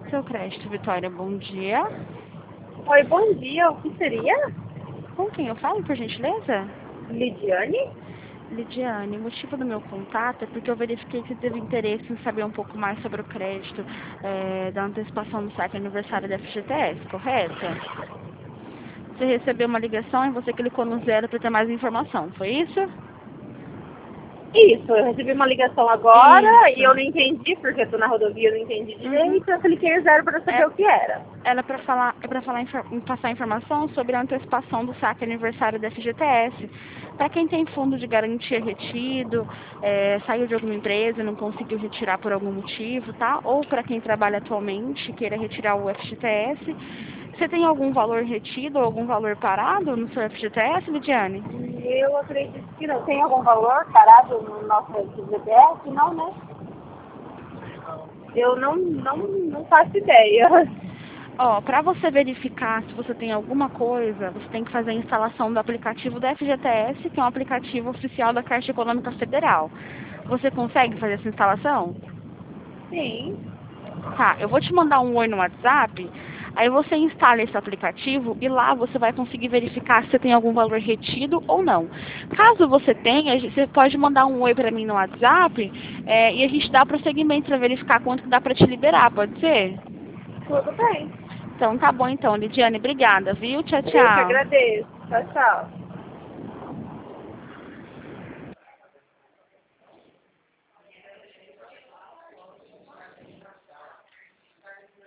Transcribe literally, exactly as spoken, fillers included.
Seu crédito, Vitória, bom dia. Oi, bom dia. O que seria? Com quem eu falo, por gentileza? Lidiane? Lidiane, o motivo do meu contato é porque eu verifiquei que teve interesse em saber um pouco mais sobre o crédito é, da antecipação do saque aniversário da F G T S, correto? Você recebeu uma ligação e você clicou no zero para ter mais informação, foi isso? Isso, eu recebi uma ligação agora Isso. e eu não entendi, porque eu tô na rodovia, eu não entendi direito, Uhum. eu cliquei zero para saber É, o que era. ela é para falar, é para falar infor- passar informação sobre a antecipação do saque aniversário da F G T S. Para quem tem fundo de garantia retido, é, saiu de alguma empresa e não conseguiu retirar por algum motivo, tá? Ou para quem trabalha atualmente e queira retirar o F G T S. Você tem algum valor retido ou algum valor parado no seu F G T S, Lidiane? Eu acredito que não. Tem algum valor parado no nosso G P S? Não, né? Eu não, não, não faço ideia. Ó, para você verificar se você tem alguma coisa, você tem que fazer a instalação do aplicativo da F G T S, que é um aplicativo oficial da Caixa Econômica Federal. Você consegue fazer essa instalação? Sim. Tá, eu vou te mandar um oi no WhatsApp, aí você instala esse aplicativo e lá você vai conseguir verificar se você tem algum valor retido ou não. Caso você tenha, você pode mandar um oi para mim no WhatsApp é, e a gente dá prosseguimento para verificar quanto que dá para te liberar, pode ser? Tudo bem. Então tá bom então, Lidiane, obrigada, viu? Tchau, Eu que tchau. agradeço. Tchau, tchau.